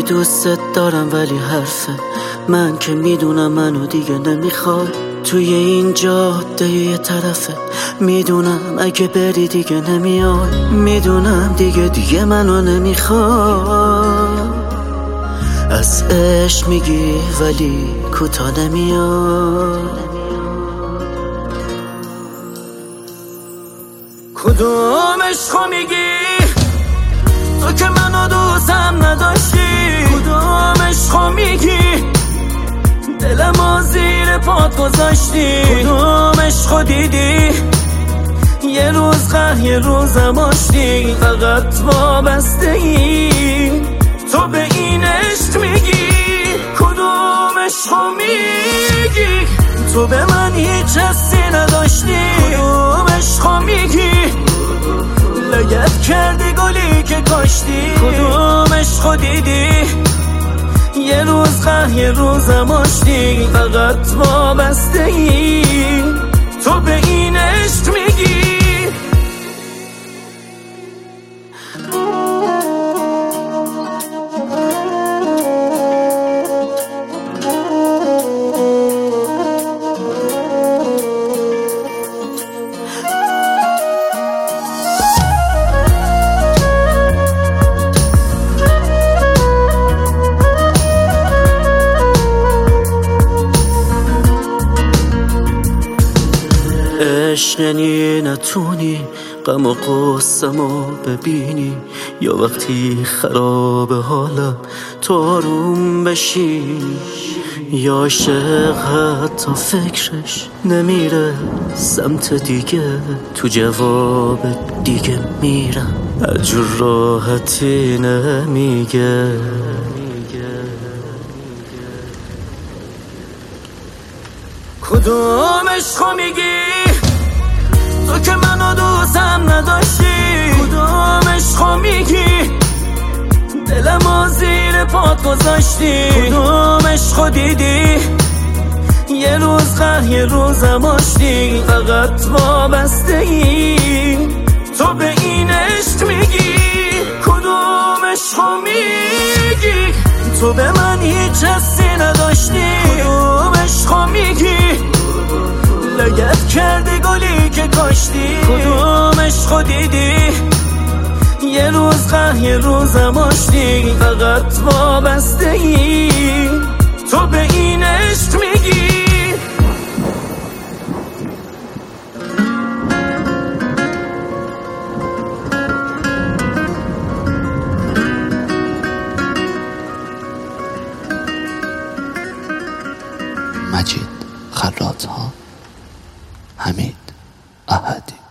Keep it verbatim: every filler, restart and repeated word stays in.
دوست دارم ولی حرفه من که میدونم منو دیگه نمیخوای. توی این جاده یه طرفه میدونم اگه بری دیگه نمیای. میدونم دیگه دیگه منو نمیخوای. از عشق میگی ولی کوتاه نمیای. کدوم عشقو میگی تو که منو دوستم نداشتی؟ کدوم عشقو میگی دلمو زیر پات گذاشتی؟ کدوم عشقو دیدی یه روز قهر یه روزم آشتی؟ فقط وابسته ای تو به این عشق میگی. کدوم عشقو میگی تو به من هیچ حسی نداشتی؟ کدوم عشقو میگی لگد کردی گلی که کاشتی؟ کدوم عشقو دیدی یه روز قهر یه روزم آشتی؟ فقط وابسته ای تو به این عشق میگی. عشق یعنی نتونی غم و غصه‌مو ببینی، یا وقتی خراب حالم تو آروم بشی، یا عاشق حتی فکرش نمیره سمت دیگه، تو جواب دیگه میرم از جور راحتی نمیگه. کدوم عشقو میگی تو که منو دوستم نداشتی؟ کدوم عشقو میگی دلمو زیر پات گذاشتی؟ کدوم عشقو دیدی یه روز قهر یه روزم آشتی؟ فقط وابسته ای تو به این عشق میگی. کدوم عشقو میگی تو به من هیچ حسی نداشتی؟ کدوم عشقو میگی لگد کردی گلی که کاشتی؟ کدوم عشقو دیدی یه روز قهر یه روزم آشتی؟ فقط وابسته ای تو به این عشق میگی. مجید خراط‌ها، حمید احدی.